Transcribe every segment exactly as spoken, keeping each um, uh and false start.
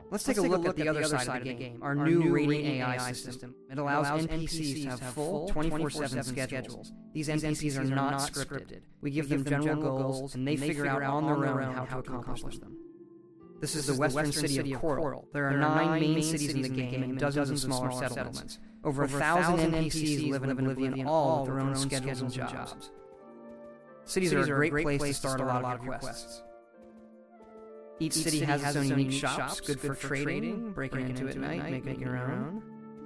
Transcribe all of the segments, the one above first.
Let's take Let's a look, look at the other side, side of the game, our, our new rating A I system. It allows, allows N P Cs to have full twenty-four seven schedules. These N P Cs are not scripted. We give them general goals, and they figure out on their own how to accomplish them. This is the western city of Coral. There are nine main cities in the game and dozens of smaller settlements. Over a thousand N P Cs live in Oblivion, all with their own schedules and jobs. Cities are a great place to start a lot of your quests. Each city has its own unique shops, good for trading, breaking into at night, making your own.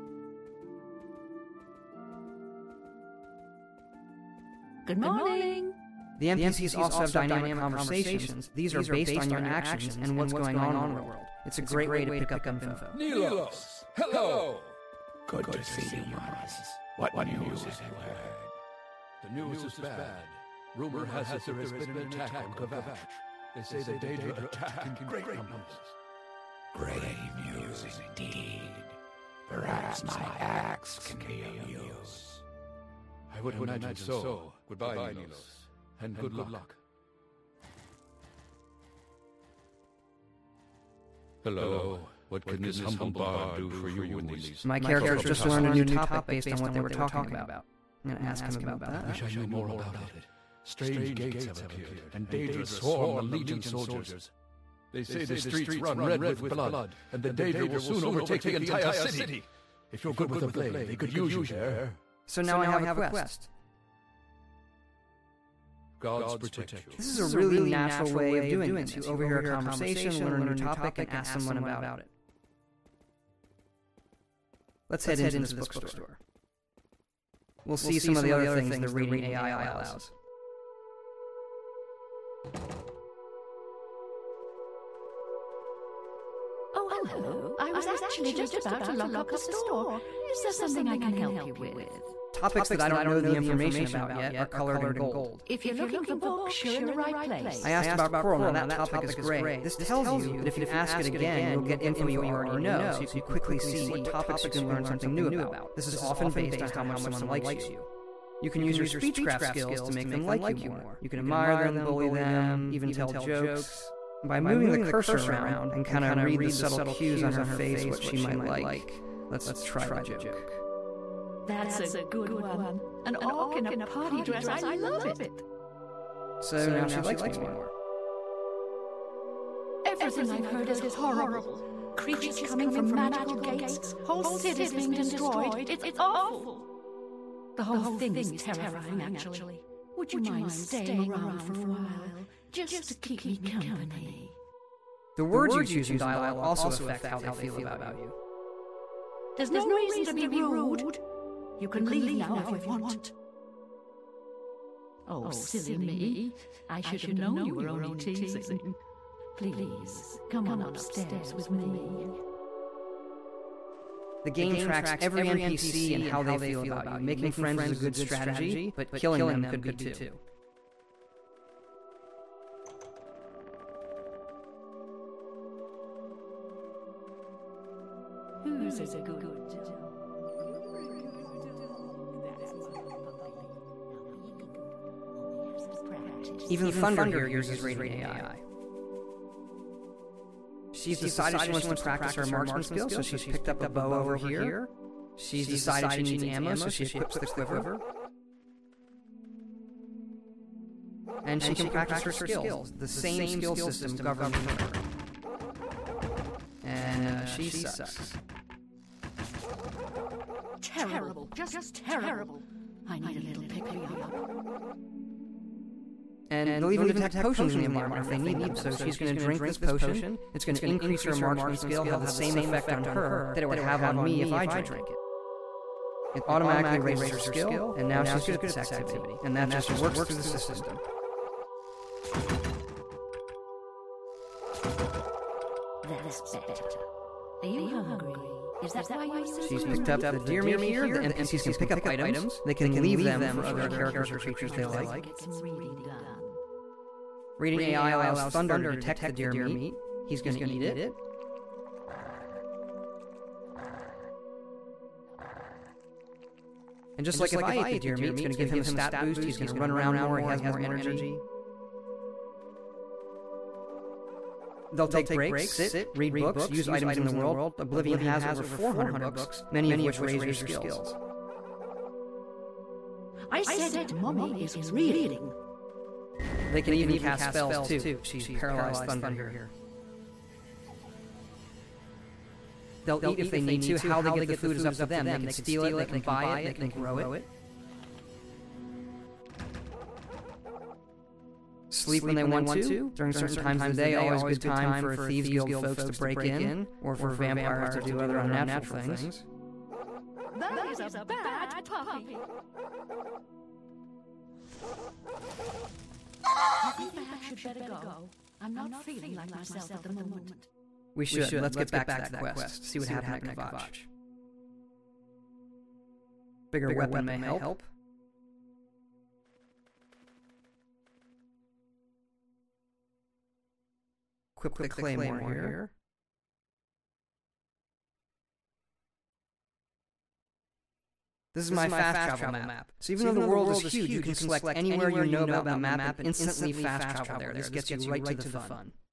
Good morning! The N P Cs also have dynamic conversations. These are based on your actions and what's going on in the world. It's a great way to pick up info. Nilos! Hello! Good, Good to see you, Maris. What, what news have you heard? The news is bad. Rumor has it there has been an attack on Kvatch. They say the Daedra attack in great numbers. Grave news indeed. Perhaps my axe can be of use. I would imagine so. Goodbye, Nilos. And good luck. Hello. What can this humble bard do for you in these? My character just learned a new topic based on what they were talking about. I'm going to ask him about that. Wish I knew more about it. Strange gates have appeared, and Daedra swarm the Legion soldiers. They say the streets run red with blood, and the Daedra will soon overtake the entire city. If you're good with the blade, they could use you there. So now I have a quest. Gods protect you. This is a really natural way of doing this. You overhear a conversation, learn a new topic, and ask someone about it. Let's head into this bookstore. We'll see some of the other things the reading A I allows. Oh, hello. I was, I was actually just, just about, about to lock up the store. Is there something I can help you with? Topics that I don't know the information about yet are colored in gold. If you're looking for books, you're in the right place. I asked about Coral, and that topic is gray. This tells you that if you ask it again, you'll get info you already know, so you can quickly see what topics you can learn something new about. This is often based on how much someone likes you. You can use your speechcraft skills to make them like you more. You can admire them, bully them, even tell jokes. By moving the cursor around and kind of read the subtle cues on her face what she might like, let's try the joke. That's, That's a good one. An, An orc in a, in a party, party dress. dress. I love it. it. So, so now, now she likes, likes me more. Everything I've heard is horrible. Creatures, Creatures coming from magical gates. gates. Whole, Whole cities being destroyed. destroyed. It's, it's awful. The whole, the whole thing, thing is terrifying, actually. Would you, Would you mind staying around for a while, just, just to keep me company? The words you choose in dialogue also affect how they feel about you. There's no reason to be rude. You can, you can leave, leave now, now if you want. want. Oh, oh silly, silly me. I should, I should have known, known you were only teasing. teasing. Please, come, come on upstairs, upstairs with me. me. The game, the game tracks, tracks every N P C and how they feel about you. Making, Making friends, friends is a good strategy, but, but killing, killing them could be too. Who's a good job? Even, Even Thunder, Thunder here uses rating A I. She's, she's decided, decided she wants to practice her marksman skills, so she's picked up a bow over here. She's, she's decided, decided she needs ammo, so she equips the quiver. And, and she, she can practice her skills. The same skill system governs her. And uh, she sucks. Terrible. Just, just terrible. I need a little pick-me-up. And, and they'll even detect, detect potions in the environment if they need them. So, so she's going to drink this potion. It's going to increase her marksman skill, have the same effect on her that it would have on me if I drink it. It automatically raises her skill, and now she's good at this activity. And that just works through the system. That's better. Are you hungry? Is that why you're so She's picked up the deer meat here. The N P Cs can pick up items. They can leave them for other characters or creatures they like. Reading A I allows Thunder to detect the deer meat. He's going to eat it. And just like if I ate the deer meat, it's going to give him a stat boost. He's going to run around more. He has more energy. They'll take breaks, sit, read books, use items in the world. Oblivion has over four hundred books, many of which raise your skills. I said Mummy is reading. They can even cast spells too. She's paralyzed thunder here. They'll eat if they need to. How they get the food is up to them. They can steal it, they can buy it, they can grow it. Sleep when they want to. During certain times of the day, always good time for Thieves Guild folks to break in, or for vampires to do other unnatural things. That is a bad puppy. I think I should better go. I'm not feeling like myself at the moment. We should. We should. Let's, Let's get, back get back to that quest. See what See happened at Kvatch. Bigger, Bigger weapon, weapon may help. help. Equip the Claymore, Claymore here. here. This is, this my, is my fast, fast travel, travel map. map. So even so though, even though the world, world is huge, you can select anywhere you know about the map and instantly fast travel there. This gets you right to the fun.